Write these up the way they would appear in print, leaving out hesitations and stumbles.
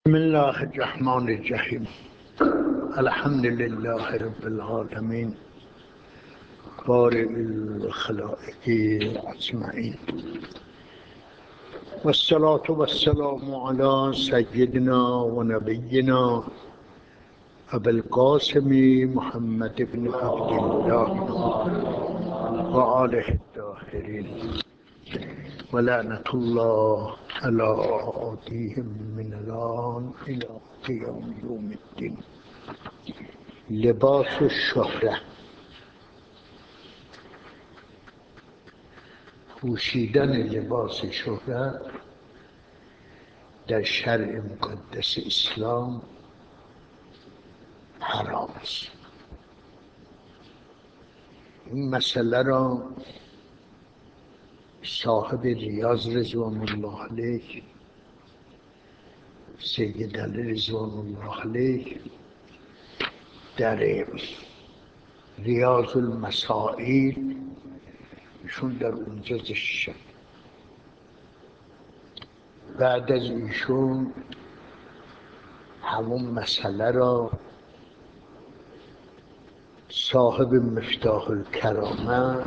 بسم الله الرحمن الرحیم. الحمد لله رب العالمین بارئ الخلائق اجمعین والصلاة والسلام علی سیدنا و نبینا ابی القاسم محمد بن عبدالله و آله الطاهرین و لعنة الله علی أعدائهم من الآن إلی قیام یوم الدین. لباس الشهره، پوشیدن لباس شهرت در شرع مقدس اسلام حرام است. این مسئله را صاحب ریاض رضوان الله علیه، سید علی رضوان الله علیه، در ریاض المسائل ایشون در اونجا ذکر. بعد از ایشون همون مسئله را صاحب مفتاح الکرامه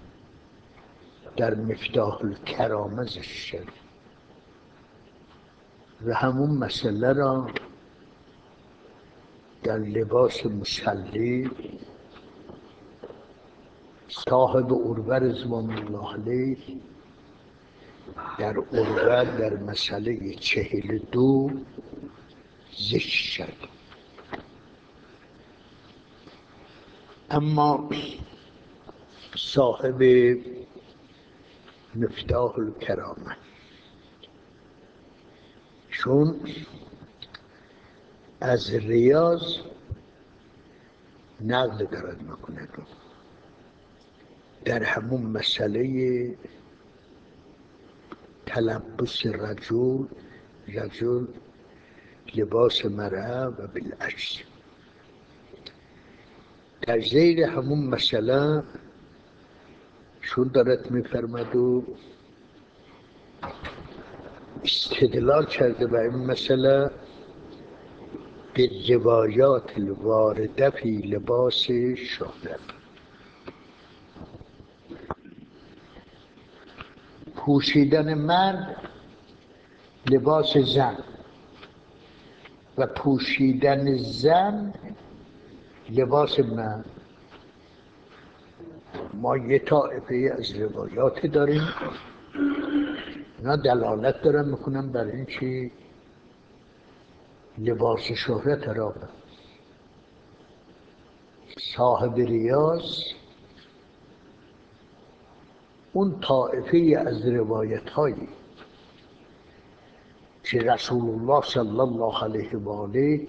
در مفتاح الکرامه ذکر و همون مسئله را در لباس مصلی صاحب عروه رضوان الله علیه در عروه در مسئله 42 ذکر شد. اما صاحب مفتاح الکرامه چون از ریاض نقل دارد میکنه در همون مسئله تلبس رجل لباس مرأة و بالعکس، در زیر همون مسئله چون دارد میفرمد و استدلال کرده به این مسئله به روایات الوارده فی لباس شهرت. پوشیدن مرد لباس زن و پوشیدن زن لباس مرد، ما یه طایفه از روایات داریم اینا دلالت دارن میکنن بر این چی لباس شهرت حرامه. صاحب ریاض اون طایفه از روایت هایی که رسول الله صلی الله علیه و آله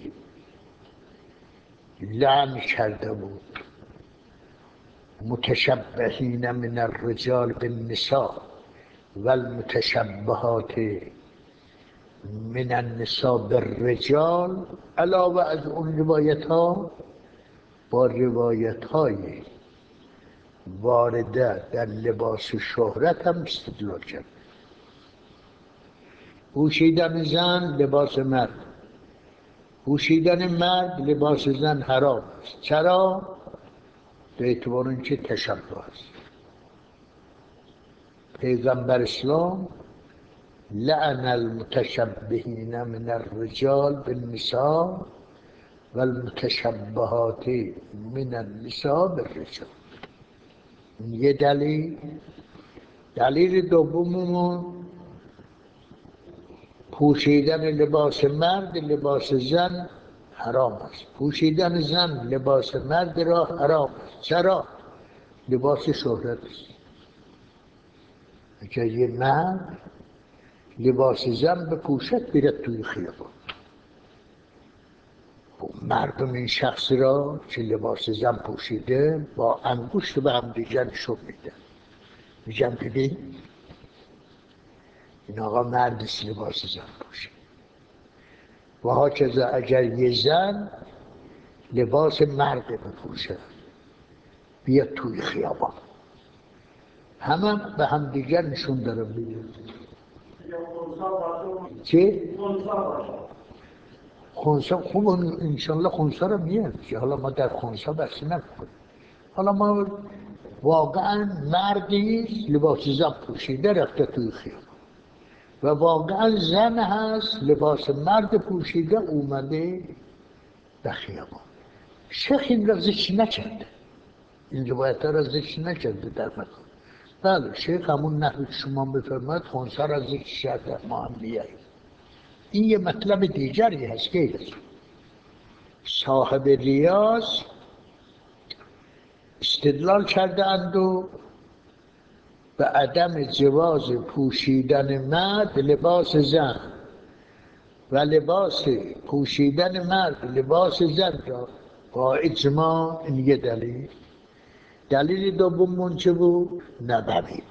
لعن کرده بود متشبهین من الرجال بالنساء و المتشبهات من النساء بالرجال، علاوه از اون روایت ها با روایت های وارده در لباس شهرت هم استدلال کرد. پوشیدن زن لباس مرد، پوشیدن مرد لباس زن حرام است. چرا؟ به اعتبار اینکه تشبه است. پیغمبر اسلام لعن المتشبهین من الرجال بالنساء و المتشبهات من النساء بالرجال. یه دلیل دوممون پوشیدن لباس مرد لباس زن حرام است. پوشیدن زن لباس مرد را حرام است. چرا؟ لباس شهرت است. اگر یه مرد لباس زن بپوشد بیرد توی خیابان، مردم این شخص را که لباس زن پوشیده با انگشت به هم دیگر نشون میدن، میگن ببین این آقا مردست لباس زن پوشید. و هاکذا اگر یه زن لباس مرد بپوشد بیاد توی خیابان، همه به هم دیگر نشون داره میدن. چی؟ خونسا خوب انشالله خونسا رو میاد که حالا ما در خونسا بحث نکنیم. حالا ما واقعا مردی لباس زن پوشیده رفته توی خیابان و واقعا زن هست لباس مرد پوشیده اومده به خیابان. شیخ این را ذکر نکرده، این روایت را ذکر نکرده در مکان. بله شیخ همون نحوی که شما بفرماید خونسا را ذکر کرده، ما هم بیاییم. این یه مطلب دیگری هست که صاحب ریاض استدلال کردند و به عدم جواز پوشیدن مرد لباس زن و لباس پوشیدن مرد لباس زن را با اجماع، این یه دلیل. دلیل دوم منچه بود؟ نبوی.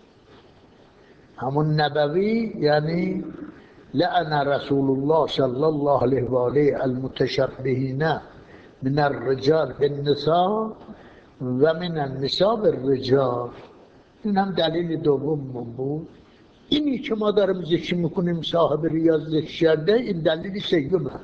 همون نبوی یعنی لعن رسول الله صلی الله علیه و آله المتشبهین من الرجال بالنساء و من النساء بالرجال. این هم دلیل دوم بود. اینی که ما داریم ذکر میکنیم صاحب ریاض ذکر کرده، این دلیل سوم است.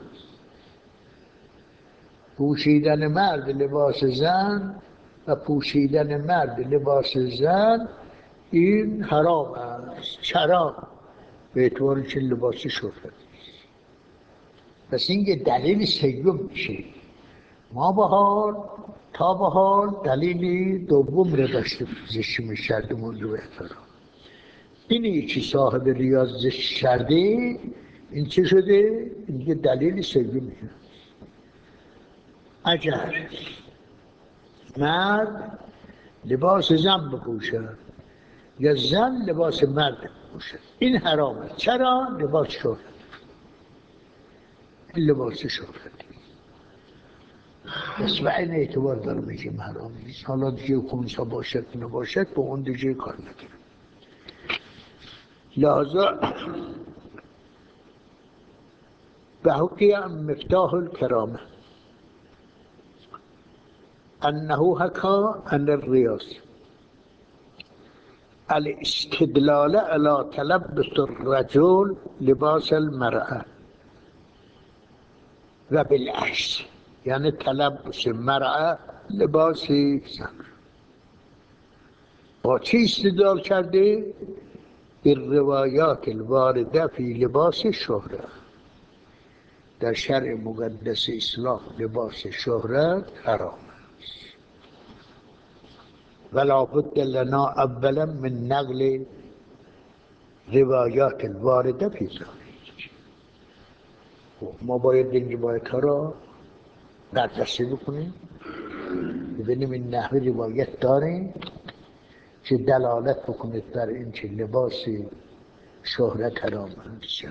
پوشیدن مرد لباس زن و پوشیدن مرد لباس زن این حرام است. چرا؟ به اعتبار که لباس شهرت است. پس این یه دلیل سوم میشه. ما به حال تا به حال دلیل دوم رو داشته ذکر می‌کردیم اون رو احترام. اینی که صاحب ریاض ذکر کرده این چه شده؟ این یه دلیل سوم میشه. اگر مرد لباس زن بپوشد یا زن لباس مرد بپوشد این حرامه. چرا؟ لباس شهرت. این لباس شهرتی. پس به این اعتبار دارم میگیم حرام نیست. حالا دیگه خونسا باشد نباشد با اون دیگه کار ندارم. لذا به حقی مفتاح الکرامه انه حکا عن الریاض الاستدلال على تلبس الرجل لباس المرأة و بالعکس، یعنی تلبس مرأة لباس زن. با چی استدلال کرده؟ بالروایات الوارده فی لباس شهرت. در شرع مقدس اسلام لباس شهرت حرام است. ولا بد لنا اولا من نقل روایات الوارده فی ذلک. ما باید این روایت ها را بررسی بکنیم، ببینیم این نحوه روایت داره که دلالت بکنید بر این که لباس شهرت حرام است.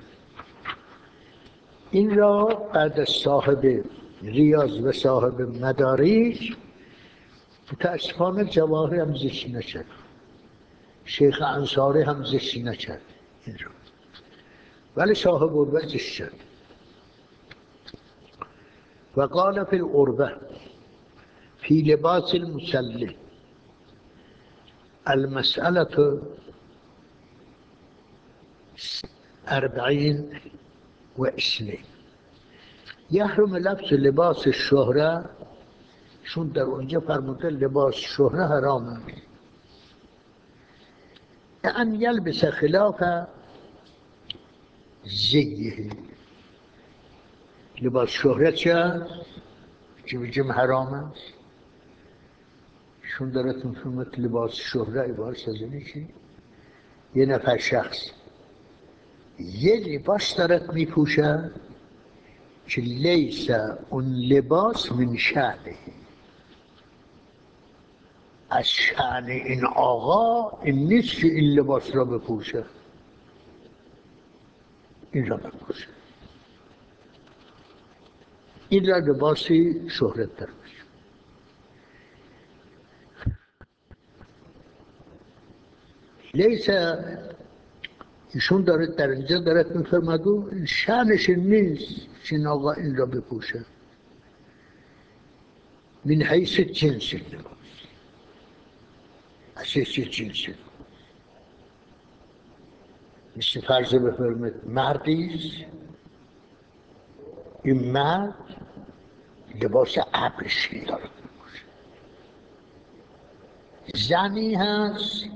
این را بعد از صاحب ریاض و صاحب مدارک متاسفانه جواهر هم ذکر نکرد، شیخ انصاری هم ذکر نکرد این را، ولی صاحب عروه ذکر کرد. و قال فی العروه فی لباس المصلی المسألة 42 یحرم لبس لباس شهره، چون در اونجا فرموده لباس شهره حرامه، ان یلبس خلاف زیه. لباس شهره چه؟ که بگیم حرامه، چون دارتون فرمود لباس شهره عبارت از اینه که یه نفر شخص یه لباس دارد میپوشه که لیس اون لباس من شأنه، از شأن این آقا این نیست که این لباس را بپوشه، این را بپوشه، این را لباسی شهرت در باشه. لیس ایشون داره در اینجا دارد میفرمادو شأنش نیست که این آقا این را بپوشه من حیث جنس لباس، از حیث جنس. مثل فرض بفرمید مردی این مرد لباس ابریشمی داره میپوشه. زنی هست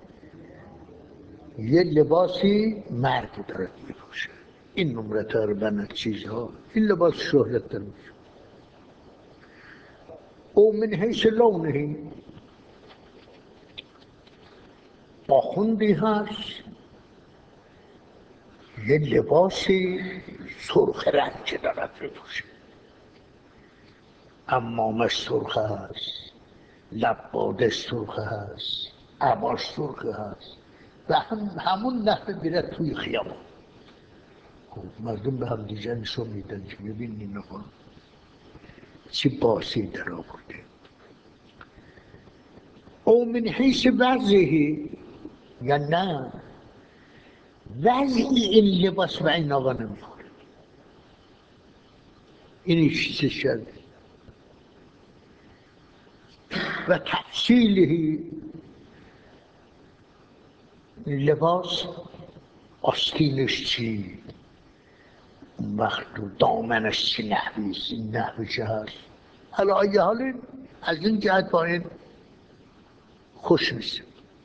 یه لباسی مردی داره میپوشه. این نمره تقریبا چیزها، این لباس شهرت داره میشه. او من حیث لونه آخوندی هست یه لباسی سرخ رنگ دارد میپوشه، عمامش سرخ هست، لبادش سرخ هست، عباش سرخ هست و همون نحوه میره توی خیابان. خب مردم به هم دیگه نشون میدن که ببین این چی باسی در آورده. او من حیث وضعی یا نه وضعی این لباس و این آقا نمیخوره، اینی چیز شده و تفصیلی لباس آستینش چی، اون وقت دامنش چی نحویست، این نحوی چه هست. حالا آیه حال از این جهت با این خوش میشه.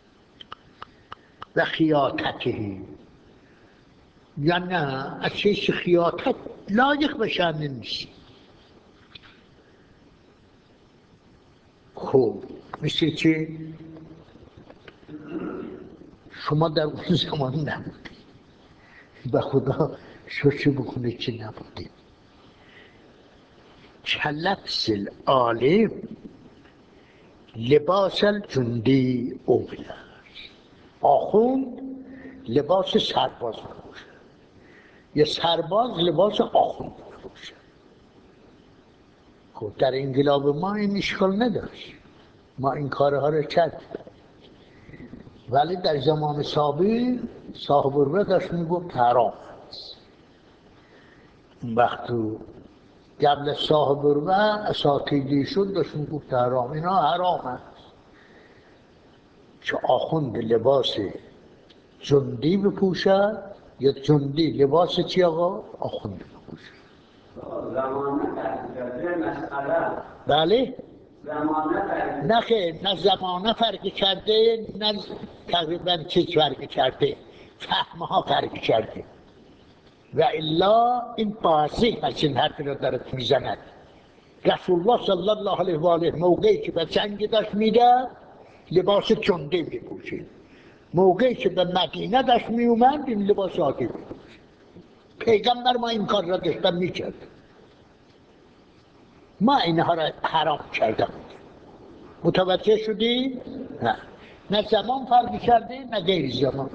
و خیاطته یا نه از چیز خیاطت لایق بشن نیست. خب مثل چه شما در اون زمان نبودید، به خدا شوچه بکنه که نبودید. کلبس العالم لباس الجندی اوبلر، آخوند لباس سرباز بپوشه، یه سرباز لباس آخوند بپوشه. خب در انقلاب ما این اشکال نداشت، ما این کارها رو کردیم، ولی در زمان سابق صاحب الرأی داشت میگفت حرام است. اون وقت قبل صاحب الرأی اساتیدی شد داشت میگفت حرام، اینا حرام است که آخوند لباس جندی بپوشد یا جندی لباس چی آقا؟ آخوند بپوشد. زمانه فرق مسئله بله؟ زمانه فرق نه خیر، نه زمانه فرق کرده نه تقریبا چیز فرق کرده، فهمها فرق کرده و الا این بازی هست این حرفی رو دارد میزند. رسول الله صلی الله علیه و آله موقعی که به جنگ داشت میده لباس جندی میپوشید، موقعی که به مدینه داشت میومد این لباس عادی میپوشید. پیغمبر ما این کار را داشتن میکرد، ما اینها را حرام کردم. متوجه شدی؟ نه، نه زمان فرق کرده نه غیر زمان.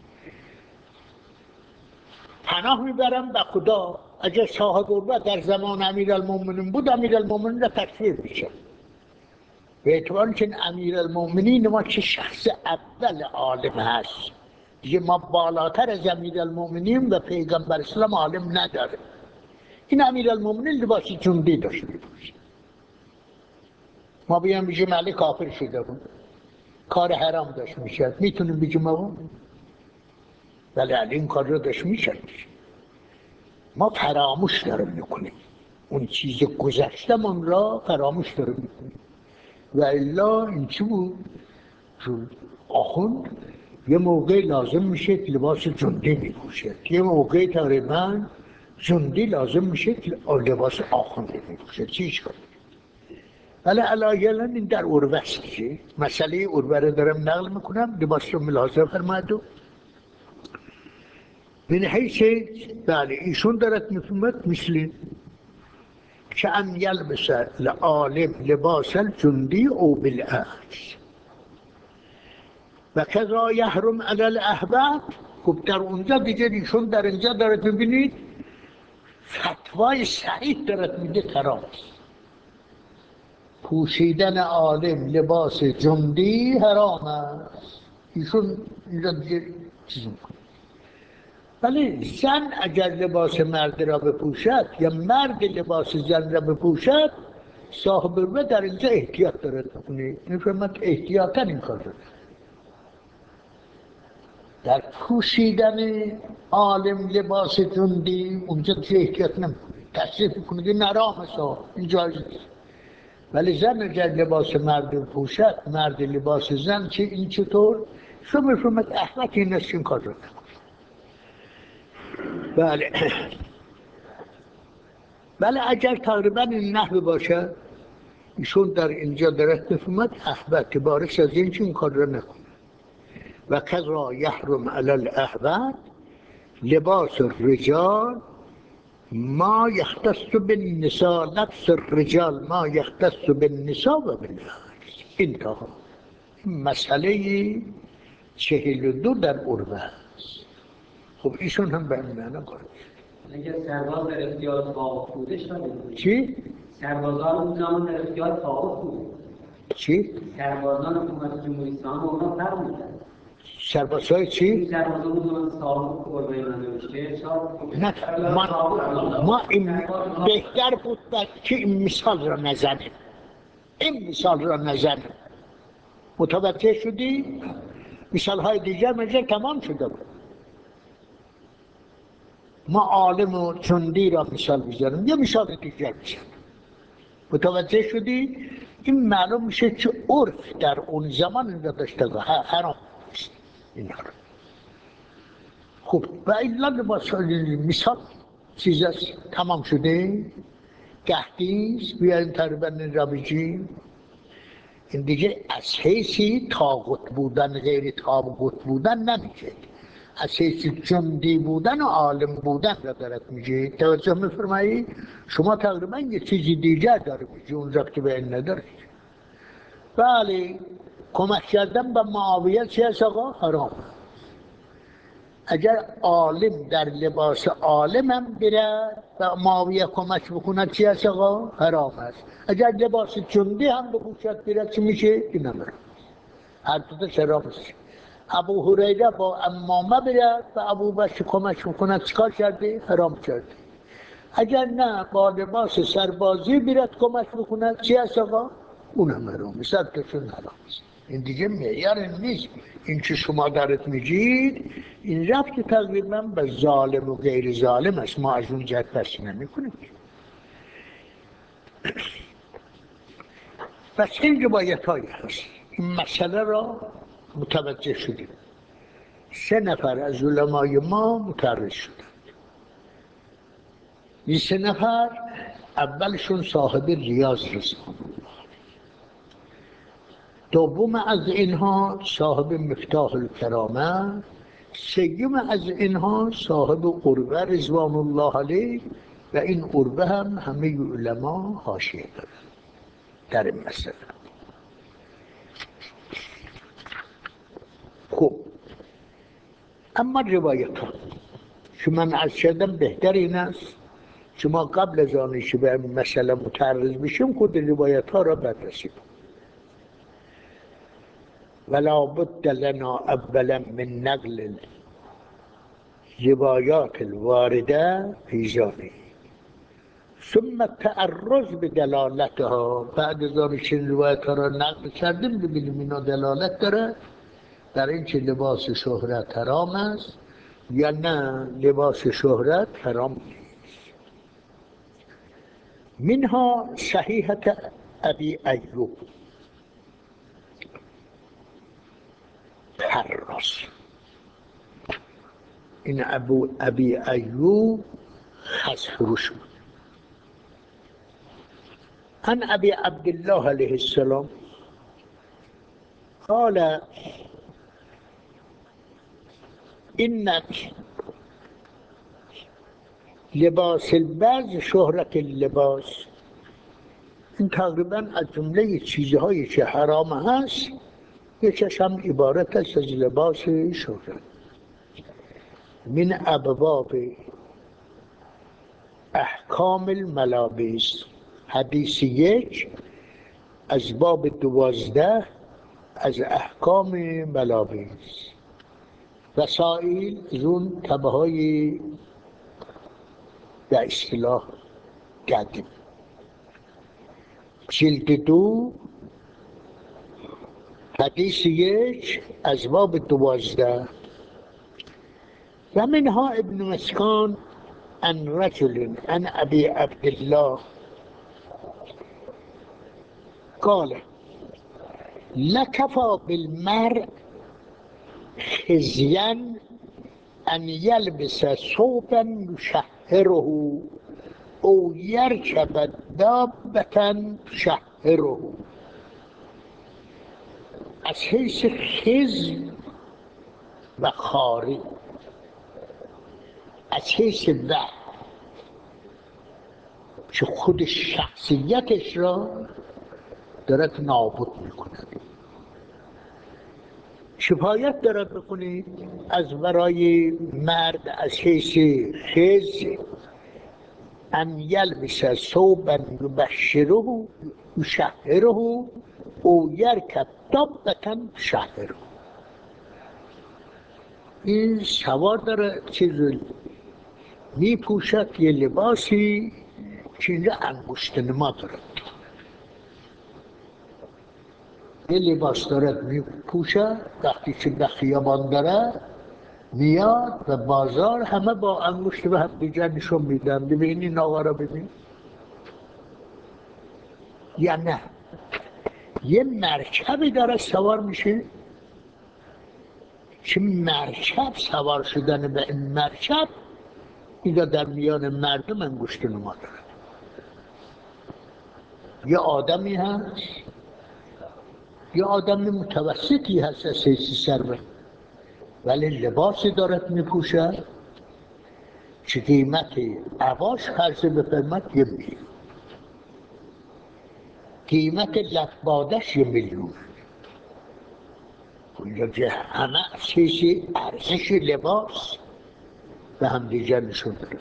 پناه میبرم به خدا اگر صاحب الرأی در زمان امیرالمومنین بود امیرالمومنین را تکفیر میشه، به اعتبار که امیرالمومنین ما چه شخص اول عالم هست دیگه، ما بالاتر از امیرالمومنین و پیغمبر اسلام عالم نداره. این امیرالمومنین لباس جندی داشت میپوشه، ما بیان بگیم علی کافر شده بود، کار حرام داشت میشد، میتونیم بگیم آقا ولی علی این کار رو داشت میشد. ما فراموش دارم میکنیم، اون چیز گذشتمون را فراموش دارم میکنیم. و الا این چی بود؟ آخوند یه موقع لازم میشه که لباس جندی میپوشه، یه موقع تقریبا جندی لازم میشه که لباس آخوندی میپوشه. چیش کنیم؟ ولی علایلا این در عروه است که مسئله عروه رو دارم نقل میکنم، لباس رو ملاحظه فرمایید. من حیث بله ایشون دارد میفهمد مثل که ان یلبس العالم لباس الجندی او بالعکس و کذا یحرم علی الاحباب. خب در اونجا دیگه ایشون در اینجا دارد میبینید فتوای صحیح دارد میده حرام است، پوشیدن عالم لباس جندی حرام است. ایشون اینجا دیگه چیز میکنه. ولی زن اگر لباس مرد را بپوشد یا مرد لباس زن را بپوشد صاحب الرأی در اینجا احتیاط دارد میکنه، میفهمد احتیاطا این کار دارد. در پوشیدن عالم لباس جندی اونجا چه احتیاط نمیکنه، تصریف کنید این حرام است، این جایز نیست. ولی زن اگر لباس مرد پوشد، مرد لباس زن، چه این چطور؟ شما احمق این است که این کار رو نکنید. بله اگر تقریبا این نحوه باشه، ایشون در اینجا درست بفهمد احبت بارش از این که این کار رو نکنه. و کذا یحرم علی الاحبت لباس الرجال ما یختص بالنساء، لبس الرجال ما یختص بالنساء و بالرجال. انتها مسئله 42 در عربه است. خب ایشون هم به این معنا کار اگر سرباز در اختیار طاغوت بوده شده. چی؟ سربازان اون زمان در اختیار طاغوت بود. چی؟ سربازان حکومت جمهوری اسلامی اونا فرق می‌کردن. سربازهای چی؟ سربازان اون زمان طاغوت قربانی نوشته نه ما این بهتر بود که این مثال را نزنیم. این مثال را نزنیم. متوجه شدی؟ مثال های دیگر مجرد تمام شده بود. ما عالم و جندی را مثال بزنیم یا مثال دیگر بزنیم. متوجه شدی؟ این معلوم میشه که عرف در اون زمان این را داشته و حرام است این را. خب و ایلا مثال چیز است تمام شده. گهدیز بیاین تقریبا این را بگیم. این دیگه از حیثی طاغوت بودن غیر طاغوت بودن نمیشه، از حیثی جندی بودن و عالم بودن را دارد میگه. توجه میفرمایی؟ شما تقریبا یه چیزی دیگر داره میگه اون ربطی به این نداره. بله کمک کردن به معاویه چی هست آقا؟ حرام. اگر عالم در لباس عالم هم بره و معاویه کمک بکنه چی هست آقا؟ حرام است. اگر لباس جندی هم بپوشد بره چی میشه؟ این هم حرام. هر دو تا حرام است. ابو هریره با عمامه بره و ابو بکر کمک بکنه چیکار کرده؟ حرام کرده. اگر نه با لباس سربازی بیرد کمک بکنه چی هست آقا؟ اون هم حرام است. تاشون حرام است. این دیگه معیار نیست. این که شما دارید میگید این رفت تقریبا به ظالم و غیر ظالم است. ما از اون جهت بحث نمی‌کنیم. پس این روایت‌هایی هست. این مسئله را متوجه شدیم. 3 نفر از علمای ما متعرض شدند. این 3 نفر اولشون صاحب ریاض رضوان الله، دوم از اینها صاحب مفتاح الکرامه، سوم از اینها صاحب عربه رضوان الله علیه و این عربه هم همه علما حاشیه دارند در این مسئله. خب اما روایت ها که من عرض کردم بهتر این است شما قبل از آنی که به این مسئله متعرض بشیم خود روایت ها را بررسی کنیم. ولا بد لنا اولا من نقل روایات الوارده فی ذلک ثم التعرض به دلالتها. بعد از آن که روایت ها را نقل کردیم ببینیم اینا دلالت داره در این که لباس شهرت حرام است یا نه لباس شهرت حرام نیست. منها صحیحة ابی ایوب حرص. این ابی ایوب خس فروش بود. عن ابی عبدالله علیه السلام قال ان لباس البعض شهرت اللباس. این تقریبا از جمله چیزهایی که حرام هست یکیش هم عبارت است از لباس شهرت. من ابواب احکام الملابس، حدیث 1 از باب 12 از احکام ملابس. وسائل از اون تبه های به اصطلاح قدیم. جلد 2 حدیث 1 از باب 12. و منها ابن مسکان عن رجل عن ابي عبد الله قال لكفى بالمرء خزيا ان يلبس ثوبا يشهره او يركب دابة تشهره. از حیث خزی و خاری، از حیث وحی که خود شخصیتش را دارد نابود میکنه. کفایت دارد بکنید از برای مرد از حیث خز ان یلبس ثوبا یبشره یشهره او یرکب دابة تشهره. این سوار داره چیز میپوشد، یه لباسی که اینجا انگشت نما دارد، یه لباس دارد میپوشد وقتی که به خیابان داره میاد و بازار همه با انگشت به هم دیگر نشون میدن ببین این آقا را ببین. یا نه یه مرکبی داره سوار میشه که مرکب سوار شدن به این مرکب اینجا در میان مردم انگشت نما داره. یه آدمی هست، یه آدم متوسطی هست از حیث ثروت، ولی لباسی دارد میپوشد که قیمت عباش خرج بفرمد 1 میلیون، قیمت لبادش 1 میلیون. اینجا که همه از حیث ارزش لباس به هم دیگر نشون داره.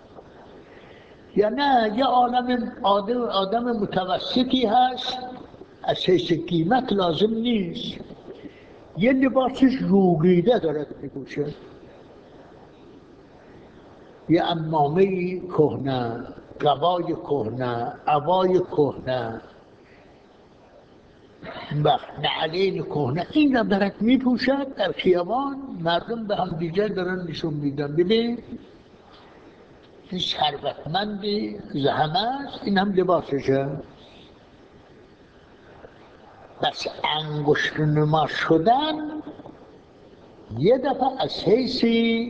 یا نه یه آدم متوسطی هست از حیث قیمت لازم نیست، یه لباسش روغیده دارد میپوشه، یه عمامه کهنه، قبای کهنه، عبای کهنه، نعلین کهنه، این را دارد میپوشد در خیابان، مردم به هم دیگر دارن نشون میدن ببین این ثروتمندی زحمه است، این هم لباسشه. بس انگشت نما شدن یه دفعه از حیث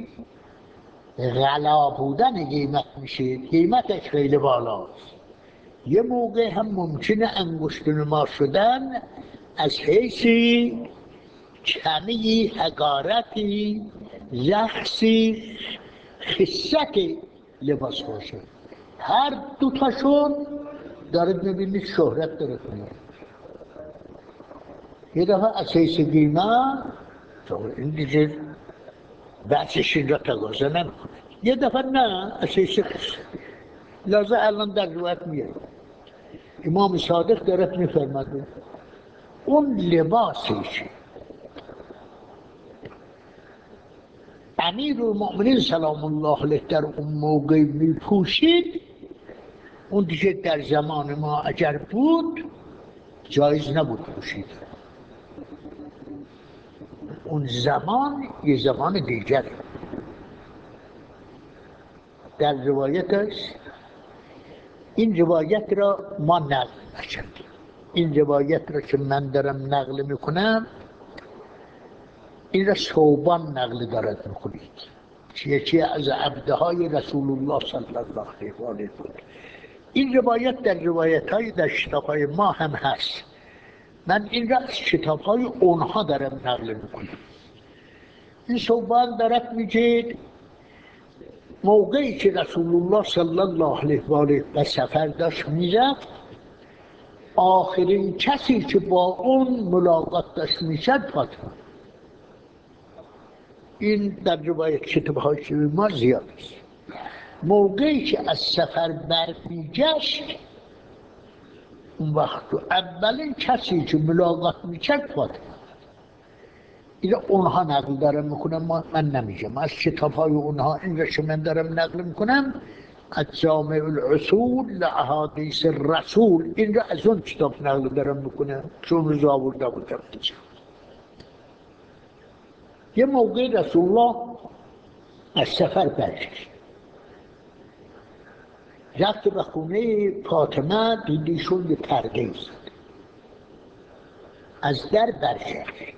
غلا بودن قیمت میشه، قیمتش خیلی بالاست. یه موقع هم ممکنه انگشت نما شدن از حیث کمی، حقارتی، رقصی، خست لباس باشه. هر دوتاشون دارد میبینید شهرت دارد میاد. یه دفعه از حیث قیمت این دیگه بحثش این را تقاضا نمیکنه، یه دفعه نه از حیث خست. لازم الان در روایت میاد امام صادق دارد میفرماده اون لباسش امیرالمؤمنین سلام الله علیه در اون موقع میپوشید، اون دیگه در زمان ما اگر بود جایز نبود پوشید. اون زمان یه زمان دیگره. در روایتش این روایت را ما نقل نکردیم، این روایت را که من دارم نقل میکنم این را ثوبان نقل دارد میکنید چیه از عبدهای رسول الله صلی الله علیه و آله بود. این روایت در روایت‌های در کتاب‌های ما هم هست، من این را از کتاب‌های اونها دارم نقل میکنم. این ثوبان دارد میگه موقعی که رسول الله صلی الله علیه و آله به سفر داشت میرفت، آخرین کسی که با اون ملاقات داشت میشد فاطمه. این در روایت کتاب‌های ما زیاد است. موقعی که از سفر برمیگشت اون وقت اولین کسی که ملاقات میکرد فاطمه. این اونها نقل دارم میکنم، من نمیگم، از کتاب‌های اونها این را که من دارم نقل میکنم از جامع الاصول لاحادیث الرسول، این را از اون کتاب نقل دارم میکنم چون روز آورده بودم. یه موقع رسول الله از سفر برگشت، رفت به خونه فاطمه، دیدیشون یه پرده زد، از در برگشت.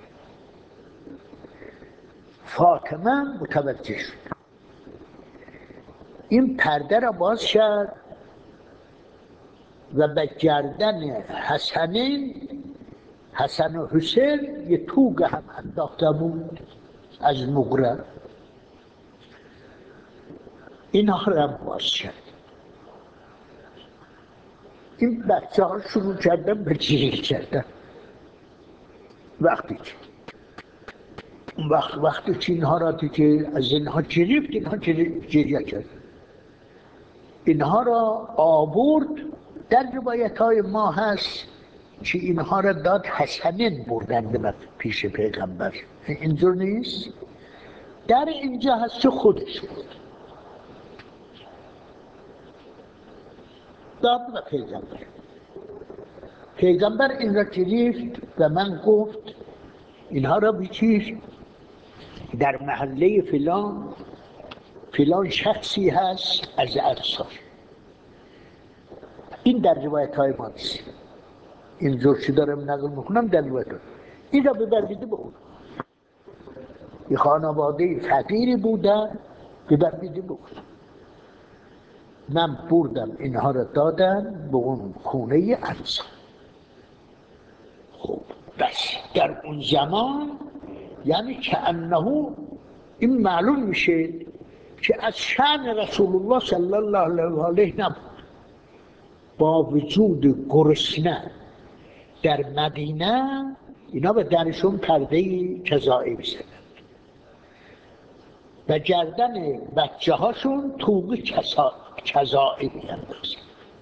فاطمه متوجه شد، این پرده را باز کرد و به گردن حسن و حسین یه توگ هم انداخته بود از نقره. اینها را هم باز کرد. این بچه ها شروع کردن به گریه کردن. وقتی که اینها را که از اینها گرفت، اینها گریه کرد. اینها را آورد. در روایت های ما هست که اینها را داد حسنین بردن پیش پیغمبر. اینجور نیست. در اینجا هست که خودش بود داد به پیغمبر. پیغمبر این را گرفت و من گفت اینها را بکش، در محله فلان شخصی هست از انصار. این در روایت های ما نیست، این جورشی دارم نقل میکنم در روایت های. این را ببرده به اون، یه خانواده فقیری بودن، ببرده به اون. من بردم اینها را دادم به اون خونه انصار. خب بس در اون زمان یعنی که انه این معلوم میشه که از شأن رسول الله صلی الله علیه نبود با وجود گرسنه در مدینه اینا به درشون پرده کذایی بزنند و گردن بچه هاشون توق کذایی بیندازن.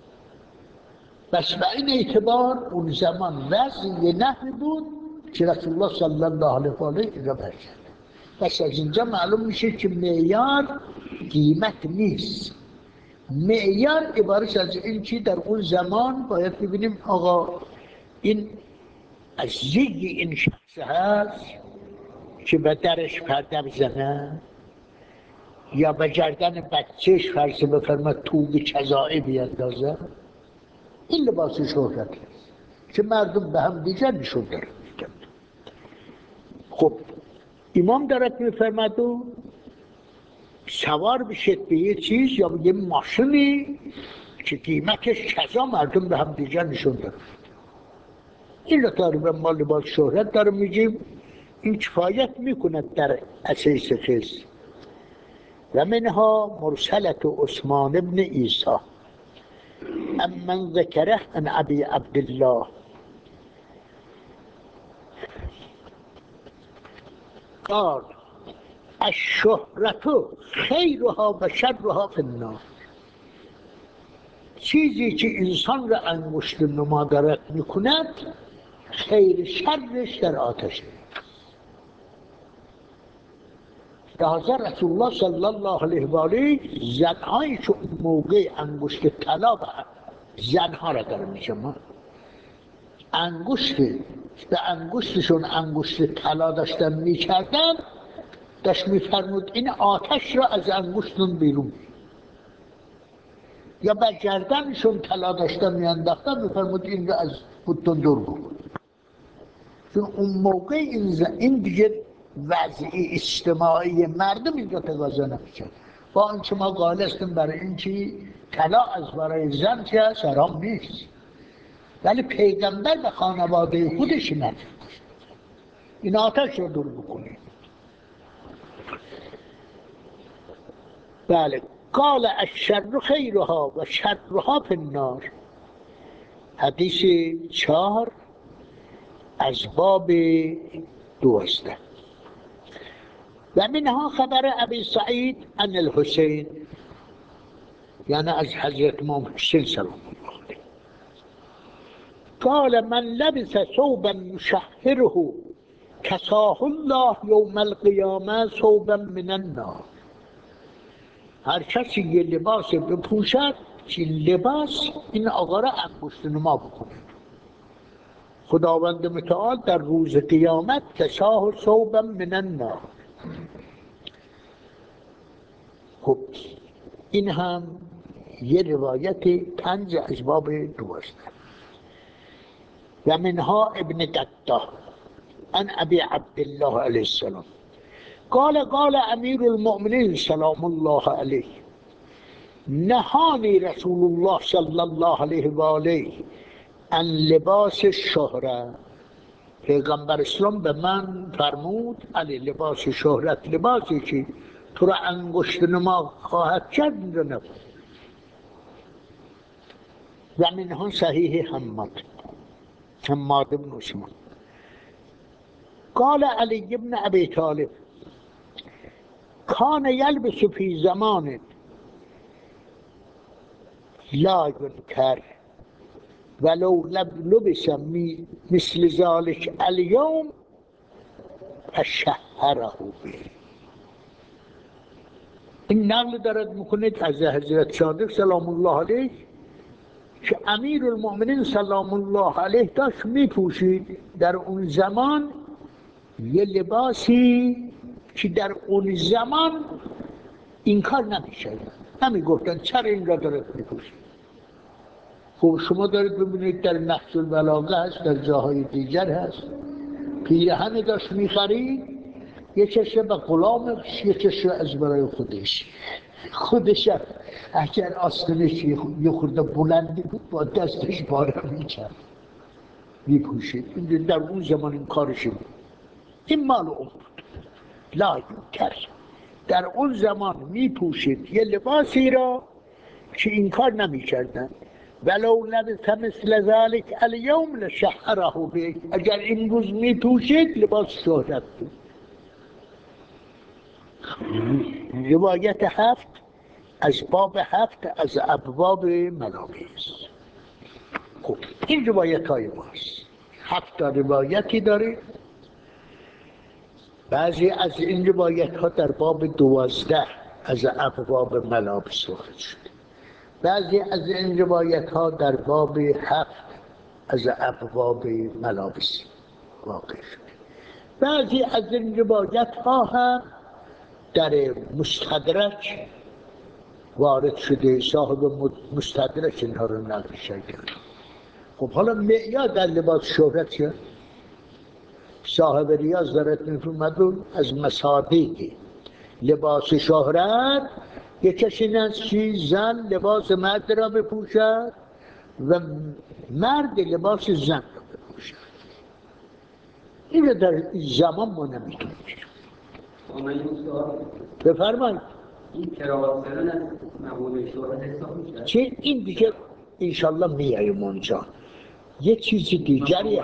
بس به این اعتبار اون زمان وضع یه نحوی بود که رسول الله صلی الله علیه و آله اینا برکرد. پس از اینجا معلوم میشه که معیار قیمت نیست، معیار عبارت از این که در اون زمان باید ببینیم آقا این از زیگی این شخص هست که به درش پرده بزنه یا به گردن بچهش فرض بفرماد توق کذایی بیندازه. این لباس شهرت که مردم به هم دیگر نشون دارن. خب امام دارد میفرماد و سوار بشید به یه چیز یا به یه ماشینی که قیمتش کذا، مردم به هم دیگر نشون دارن. این رو تقریبا ما لباس شهرت دارم میگیم، این کفایت میکند در اساس خیز. و منها مرسلت عثمان ابن عیسی من ذکره عن ابی عبدالله قال الشهرة خیرها و شرها فی النار. چیزی که انسان را انگشت نمادارت میکند خیر شرش در آتشه. لحظه رسول الله صلی الله علیه و آله زنهایی که اون موقع انگشت طلا به زنها را داره میشم، به انگشتشون انگشت طلا داشتن میکردن، داشت میفرمود این آتش را از انگشتون بیرون، یا به گردنشون طلا داشتن میانداختن میفرمود این را از خودتون دور بکن. چون اون موقع این دیگه وضعی اجتماعی مردم اینجا تقاضا نمیکرد. با اینکه ما قائل هستیم برای اینکه طلا از برای زن که حرام نیست، ولی پیغمبر به خانواده خودش نفرد این آتش رو دور بکنید. بله. قال الشر خیرها و شرها فی النار. حدیث 4 از باب 12. و منها خبر ابی سعید عن الحسین، یعنی از حضرت امام حسین سلام الله علیه، قال من لبس ثوبا یشهره کساه الله یوم القیامه ثوبا من النار. هر کسی یه لباس بپوشد که لباس این آقا را انگشت نما بکنه، خداوند متعال در روز قیامت کساه ثوبا من النار. خب این هم یه روایت 5 از باب 12 و منها ابن قطه عن ابي عبد الله عليه السلام قال امیر المؤمنین سلام الله علیه نهانی رسول الله صلی الله علیه و آله عن لباس شهرت. پیغمبر اسلام به من فرمود علی لباس شهرت، لباسی که تو را انگشت نما خواهد کرد اینجا نبود. و منها صحیح حماد بن عثمان قال علی بن ابی طالب کان یلبس فی زمان لا ینکر ولو لبس مثل ذلك اليوم فشهره به. این نقل دارد میکنه از حضرت صادق سلام الله علیه که امیر المؤمنین سلام الله علیه داشت میپوشید در اون زمان یه لباسی که در اون زمان این کار نمیشه، نمیگفتن چرا این را دارد میپوشید. خب شما دارید ببینید در نهج البلاغه هست، در جاهای دیگر هست، پیرهن داشت میخرید یه چشه به غلامش یه چشه از برای خودش اگر آستینش یه خورده بلندی بود با دستش باره میکرد میپوشید. در اون زمان این کارش بود، این مال اون بود. لا کرد در اون زمان میپوشید یه لباسی را که این کار نمیکردن. ولو لبس مثل ذلك اليوم لشهره به. اگر این روز میپوشید لباس شهرت بود. روایت 7 از باب 7 از ابواب ملابس. خب این روایت های ماست، 7 روایتی داره. بعضی از این روایت ها در باب 12 از ابواب ملابس وارد شده، بعضی از این روایت ها در باب 7 از ابواب ملابس واقع شده، بعضی از این روایت ها هم در مستدرک وارد شده. صاحب مستدرک اینها رو نقل کرده. خب حالا معیار در لباس شهرت چیه؟ صاحب ریاض دارد میفرماد از مصادیق لباس شهرت یکیش این است که زن لباس مرد را بپوشد و مرد لباس زن را بپوشد. این را در زمان ما نمیتونیم. بفرمایید. این کراوات کردن از مقوله شهرت حساب میشه؟ چه این دیگه انشالله میاییم اونجا. یه چیز دیگری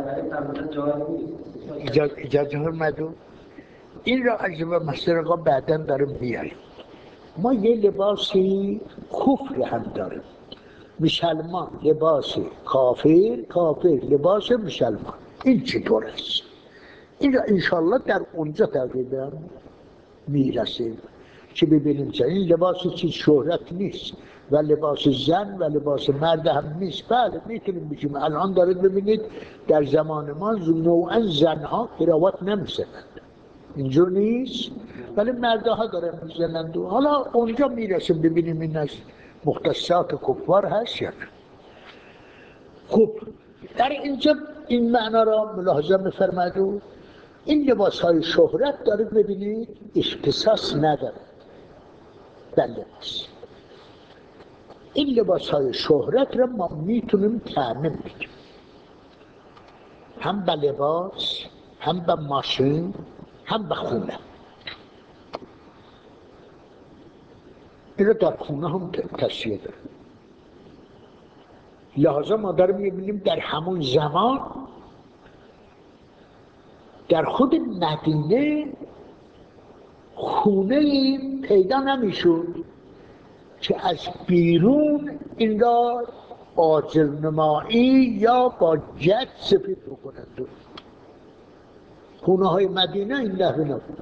اجازه فرمایید این را از مسئله بعداً داریم میاییم. ما یه لباسی کفر هم داریم، مسلمان لباس کافر لباس مسلمان. این چطور است؟ این را انشالله در اونجا تقریبا میرسیم که ببینیم چه این لباس چیز شهرت نیست و لباس زن و لباس مرد هم نیست. بله میتونیم بگیم الان دارید ببینید در زمان ما نوعا زنها کراوات نمیزنند، اینجور نیست، ولی مردها دارن میزنند. و حالا اونجا میرسیم ببینیم این از مختصات کفار هست یا نه. خب در اینجا این معنا را ملاحظه می‌فرمایید. این لباس های شهرت دارید ببینید اختصاص ندارد در لباس. این لباس های شهرت را ما میتونیم تعمیم بدیم، هم به لباس، هم به ماشین، هم به خونه. این را در خونه هم تصویه داره. لحاظا ما داریم میبینیم در همون زمان در خود مدینه خونه پیدا نمیشد که از بیرون این را آجرنمایی یا با جد سفید بکنند. خونه های مدینه این نحوه نبود.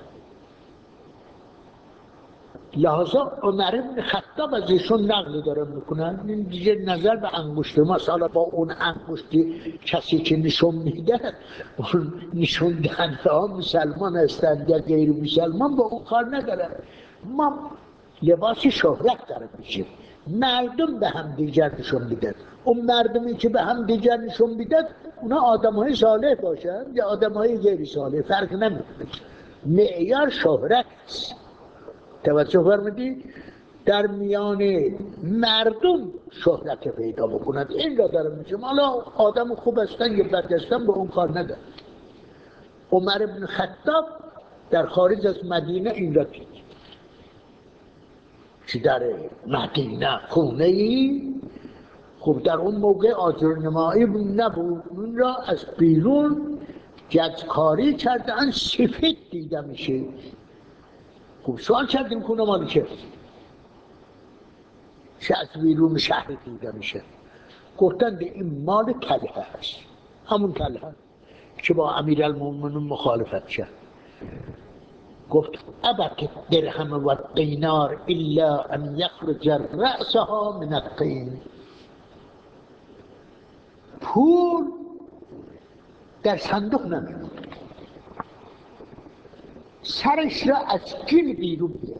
لحاظا عمر بن خطاب از ایشون نقل داره میکنن. این دیگه نظر به انگشت ماست. حالا با اون انگشتی کسی که نشون میده اون نشون دهنده ها مسلمان هستند یا غیر مسلمان با اون کار ندارن. ما لباس شهرت داره میشیم مردم به هم دیگر نشون میدن. اون مردمی که به هم دیگر نشون میدن اونا آدم‌های صالح باشن یا آدم‌های غیر صالح فرق نمیکنه. معیار شهرت است. توجه فرمودید؟ در میان مردم شهرت پیدا بکنند. این را دارم میگم. حالا آدم خوب هستن یا بد هستن به اون کار نداره. عمر بن خطاب در خارج از مدینه این را دید که در مدینه خونه ای خب در اون موقع آجرنمایی نبود، اون را از بیرون گچکاری کردن، سفید دیده میشه. خب سوال کردیم خونه مال که از بیرون شهر دیده میشه. گفتن این مال کله هست، همون کله که با امیرالمومنین مخالفت کرد. گفت ابک درهم و دینار الا ان یخرج رأسها من الطین. پول در صندوق نمیمونه، سرش را از گل بیرون بیاره.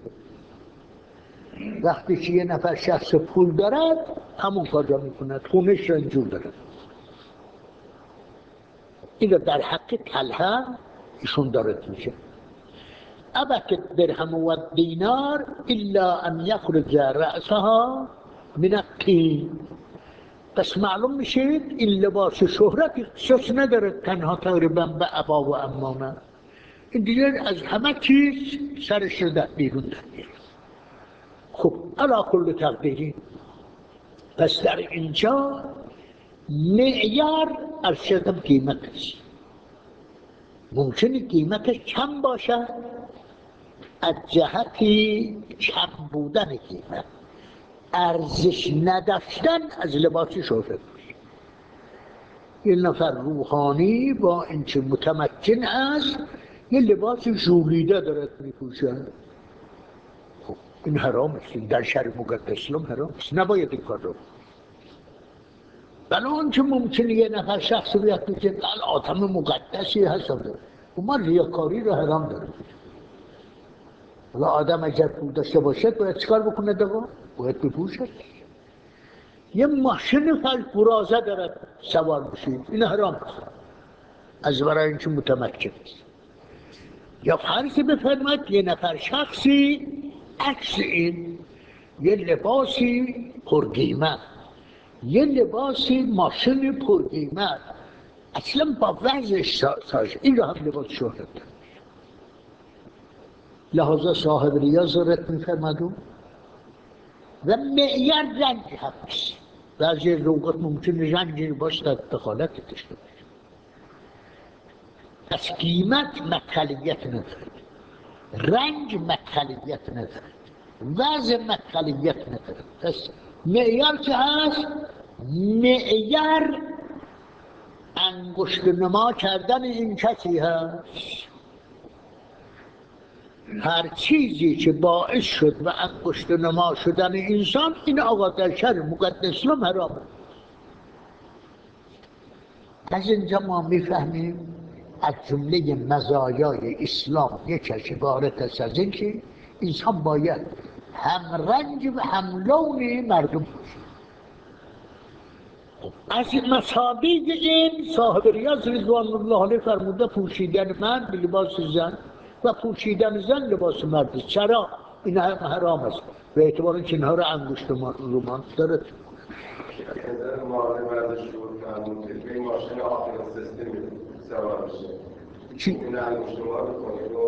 وقتی که یه نفر شخص پول دارد همون کار را میکند، خونش را اینجور دارد. این را در حق کلها ایشون دارد میشه. ابک درهم و دینار الا ان یخرج رأسها من الطین. پس معلوم میشه این لباس شهرت اختصاص نداره تنها تقریبا به ابا و امامه، این دیگر از همه چیز سرش رو در بیرون دارد. خب علا کل تقدیری. پس در اینجا معیار ارشدم قیمت است. ممکنه قیمتش کم باشه از جهتی کم بودن قیمت، ارزش نداشتن از لباس شهرت. یه نفر روحانی با اینکه متمکن است یه لباس ژولیده دارد میپوشه، خب این حرام است، در شرع مقدس اسلام حرام است، نباید این کار رو. بله آنچه ممکنه یه نفر شخص بیاد میگه بله آدم مقدسی هستم داره، ما ریاکاری رو حرام داریم. حالا آدم اگر پول داشته باشد باید چکار بکنه دقیقا؟ باید بپوشد. یه ماشین فرازه دارد سوار بشید، این حرام است از برای اینکه متمکن است. یا فرض بفرمایید یه نفر شخصی عکس این یه لباسی پرقیمت، یه لباسی ماشین پرقیمت، اصلا با وضعش ساز، این رو هم لباس شهرت دارد. لحاظا صاحب ریاض رت میفرمدون و معیار رنج هست. بعضی اوقات ممکنه رنجی باشه در دخالت داشته باشه. پس قیمت مطلیت ندارد، رنج مطلیت ندارد، وضع مطلیت ندارد. پس معیار که هست؟ معیار انگشت نما کردن این کسی هست. هر چیزی که باعث شد و انگشت نما شدن انسان، این آقا در شرع مقدس اسلام حرامه. از اینجا ما میفهمیم از جمله مزایای اسلام یکیش عبارت است از این که انسان باید هم رنج و هم لون مردم باشه. از مصابیح این صاحب ریاض رضوان الله علیه فرموده پوشیدن مرد به لباس زن و پوشیدن زن لباس مرد. چرا؟ این هم حرام است به اعتبار اینکه اینها را انگشت رومان دارد. این ماشین آخر سیستمی سوار بشه چی؟ این انگشت ما رو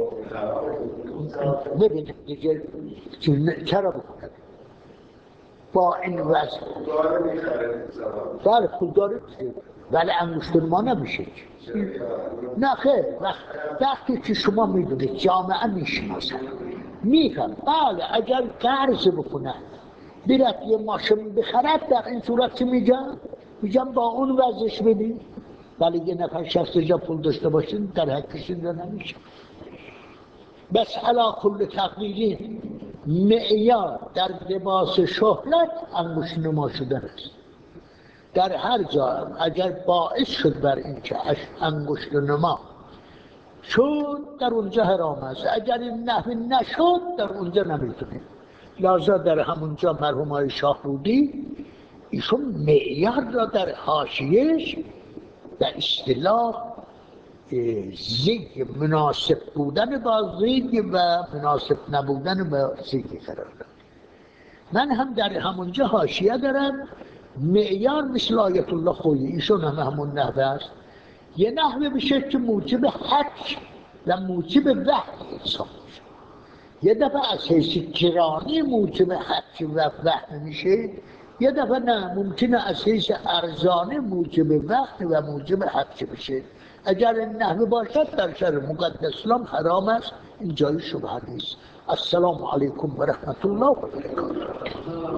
کنید و ببینید دیگه چرا بکنید با این وضع داره میخره بله پول داره ولی انگشت ما نمیشه. نه خیر، وقتی که شما میدونید جامعه میشناسن میفهم بله اگر قرض بکنن بیرد یه ماشین بخرد در این صورت چه میگم با اون وضعش بدید. ولی یه نفر شخص جا پول داشته باشین در حقش این را نمیشه. بس علا کل تقدیری معیار در لباس شهرت انگشت نما شدن است. در هر جا اگر باعث شد بر این که انگشت نما شد در اونجا حرام است، اگر این نحوی نشد در اونجا نمیتونید. لازم در همونجا مرحوم های شاهرودی ایشون معیار را در حاشیه‌اش در اصطلاح زیگ مناسب بودن با زیگ و مناسب نبودن با زیگ قرار داد. من هم در همونجا حاشیه دارم معیار مثل آیت الله خویی، ایشون هم همون نحوه است. یه نحوه بشه که موجب حج و موجب وحی حساب میشه. یه دفعه از حیث کرانی موجب حج و وحی میشه، یه دفعه نه، ممکنه از حیث ارزانه موجب وحی و موجب حج بشه. اگر این نحوه باشد در شرع مقدس اسلام حرام است، این جای شبهه نیست. السلام علیکم و رحمت الله و برکاته.